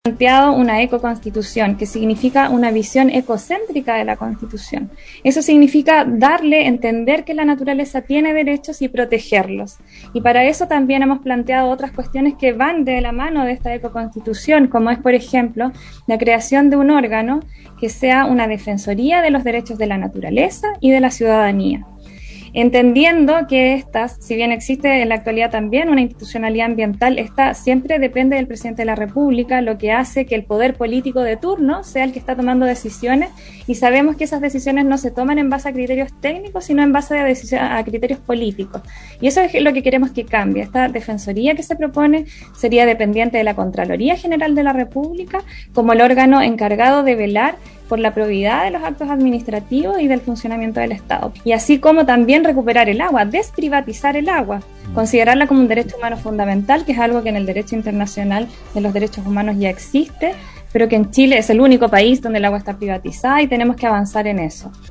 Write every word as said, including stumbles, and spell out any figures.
planteado una ecoconstitución, que significa una visión ecocéntrica de la Constitución. Eso significa darle, entender que la naturaleza tiene derechos y protegerlos. Y para eso también hemos planteado otras cuestiones que van de la mano de esta ecoconstitución, como es, por ejemplo, la creación de un órgano que sea una defensoría de los derechos de la naturaleza y de la ciudadanía. Entendiendo que estas, si bien existe en la actualidad también una institucionalidad ambiental, esta siempre depende del presidente de la República, lo que hace que el poder político de turno sea el que está tomando decisiones, y sabemos que esas decisiones no se toman en base a criterios técnicos, sino en base a, a criterios políticos. Y eso es lo que queremos que cambie. Esta defensoría que se propone sería dependiente de la Contraloría General de la República como el órgano encargado de velar por la probidad de los actos administrativos y del funcionamiento del Estado. Y así como también recuperar el agua, desprivatizar el agua, considerarla como un derecho humano fundamental, que es algo que en el derecho internacional de los derechos humanos ya existe, pero que en Chile es el único país donde el agua está privatizada y tenemos que avanzar en eso.